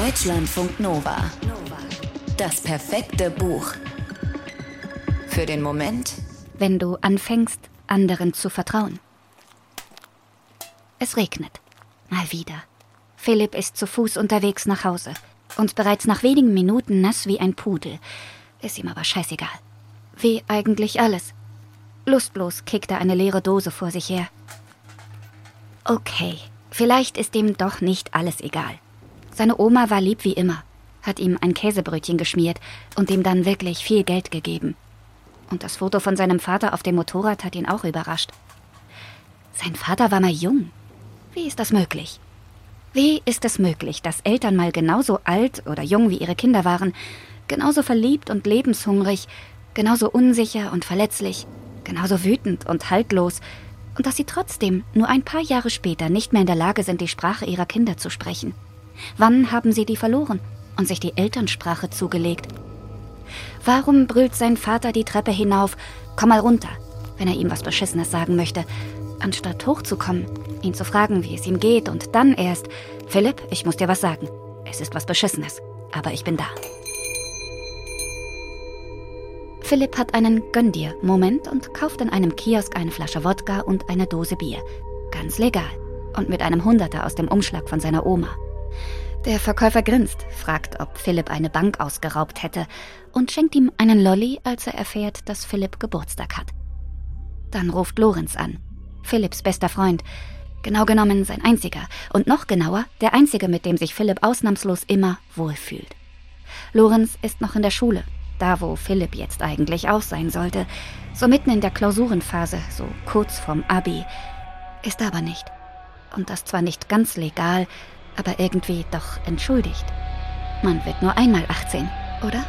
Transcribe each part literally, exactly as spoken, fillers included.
Deutschlandfunk Nova. Das perfekte Buch. Für den Moment, wenn du anfängst, anderen zu vertrauen. Es regnet. Mal wieder. Philipp ist zu Fuß unterwegs nach Hause und bereits nach wenigen Minuten nass wie ein Pudel. Ist ihm aber scheißegal. Wie eigentlich alles. Lustlos kickt er eine leere Dose vor sich her. Okay, vielleicht ist ihm doch nicht alles egal. Seine Oma war lieb wie immer, hat ihm ein Käsebrötchen geschmiert und ihm dann wirklich viel Geld gegeben. Und das Foto von seinem Vater auf dem Motorrad hat ihn auch überrascht. Sein Vater war mal jung. Wie ist das möglich? Wie ist es möglich, dass Eltern mal genauso alt oder jung wie ihre Kinder waren, genauso verliebt und lebenshungrig, genauso unsicher und verletzlich, genauso wütend und haltlos, und dass sie trotzdem nur ein paar Jahre später nicht mehr in der Lage sind, die Sprache ihrer Kinder zu sprechen? Wann haben sie die verloren und sich die Elternsprache zugelegt? Warum brüllt sein Vater die Treppe hinauf, komm mal runter, wenn er ihm was Beschissenes sagen möchte, anstatt hochzukommen, ihn zu fragen, wie es ihm geht und dann erst, Philipp, ich muss dir was sagen, es ist was Beschissenes, aber ich bin da. Philipp hat einen Gönn-dir-Moment und kauft in einem Kiosk eine Flasche Wodka und eine Dose Bier. Ganz legal und mit einem Hunderter aus dem Umschlag von seiner Oma. Der Verkäufer grinst, fragt, ob Philipp eine Bank ausgeraubt hätte und schenkt ihm einen Lolli, als er erfährt, dass Philipp Geburtstag hat. Dann ruft Lorenz an, Philipps bester Freund, genau genommen sein einziger und noch genauer der einzige, mit dem sich Philipp ausnahmslos immer wohlfühlt. Lorenz ist noch in der Schule, da wo Philipp jetzt eigentlich auch sein sollte, so mitten in der Klausurenphase, so kurz vorm Abi, ist er aber nicht. Und das zwar nicht ganz legal, aber irgendwie doch entschuldigt. Man wird nur einmal achtzehn, oder?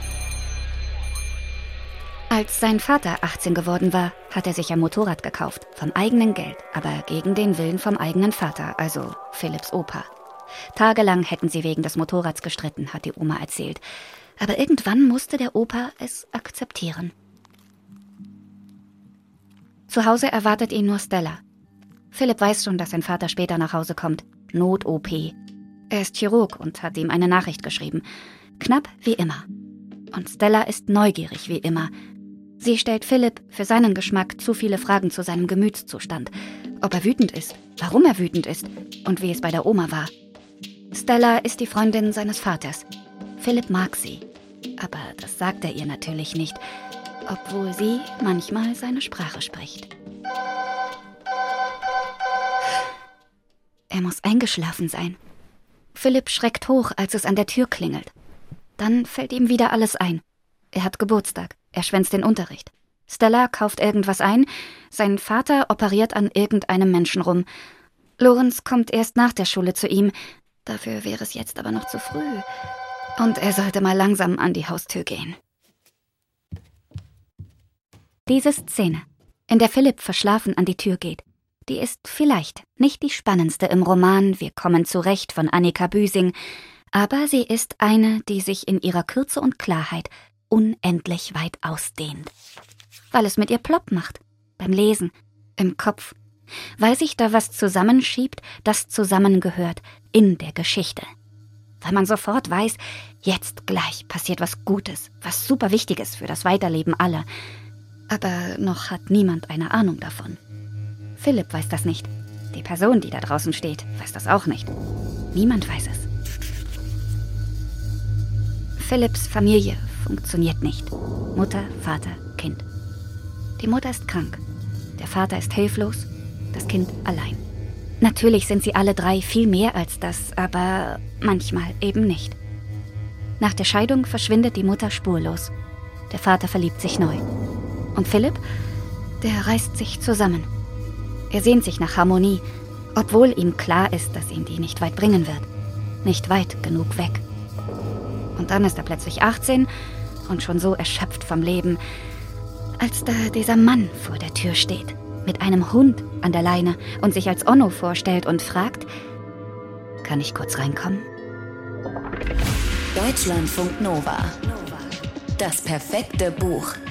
Als sein Vater achtzehn geworden war, hat er sich ein Motorrad gekauft, vom eigenen Geld, aber gegen den Willen vom eigenen Vater, also Philipps Opa. Tagelang hätten sie wegen des Motorrads gestritten, hat die Oma erzählt. Aber irgendwann musste der Opa es akzeptieren. Zu Hause erwartet ihn nur Stella. Philipp weiß schon, dass sein Vater später nach Hause kommt. Not-O P. Er ist Chirurg und hat ihm eine Nachricht geschrieben. Knapp wie immer. Und Stella ist neugierig wie immer. Sie stellt Philipp für seinen Geschmack zu viele Fragen zu seinem Gemütszustand. Ob er wütend ist, warum er wütend ist und wie es bei der Oma war. Stella ist die Freundin seines Vaters. Philipp mag sie. Aber das sagt er ihr natürlich nicht, obwohl sie manchmal seine Sprache spricht. Er muss eingeschlafen sein. Philipp schreckt hoch, als es an der Tür klingelt. Dann fällt ihm wieder alles ein. Er hat Geburtstag, er schwänzt den Unterricht. Stella kauft irgendwas ein, sein Vater operiert an irgendeinem Menschen rum. Lorenz kommt erst nach der Schule zu ihm, dafür wäre es jetzt aber noch zu früh. Und er sollte mal langsam an die Haustür gehen. Diese Szene, in der Philipp verschlafen an die Tür geht, die ist vielleicht nicht die spannendste im Roman Wir kommen zurecht von Annika Büsing, aber sie ist eine, die sich in ihrer Kürze und Klarheit unendlich weit ausdehnt. Weil es mit ihr plopp macht, beim Lesen, im Kopf, weil sich da was zusammenschiebt, das zusammengehört in der Geschichte. Weil man sofort weiß, jetzt gleich passiert was Gutes, was super Wichtiges für das Weiterleben aller. Aber noch hat niemand eine Ahnung davon. Philipp weiß das nicht. Die Person, die da draußen steht, weiß das auch nicht. Niemand weiß es. Philipps Familie funktioniert nicht. Mutter, Vater, Kind. Die Mutter ist krank. Der Vater ist hilflos. Das Kind allein. Natürlich sind sie alle drei viel mehr als das, aber manchmal eben nicht. Nach der Scheidung verschwindet die Mutter spurlos. Der Vater verliebt sich neu. Und Philipp, der reißt sich zusammen. Er sehnt sich nach Harmonie, obwohl ihm klar ist, dass ihn die nicht weit bringen wird. Nicht weit genug weg. Und dann ist er plötzlich achtzehn und schon so erschöpft vom Leben, als da dieser Mann vor der Tür steht, mit einem Hund an der Leine und sich als Onno vorstellt und fragt, kann ich kurz reinkommen? Deutschlandfunk Nova. Das perfekte Buch.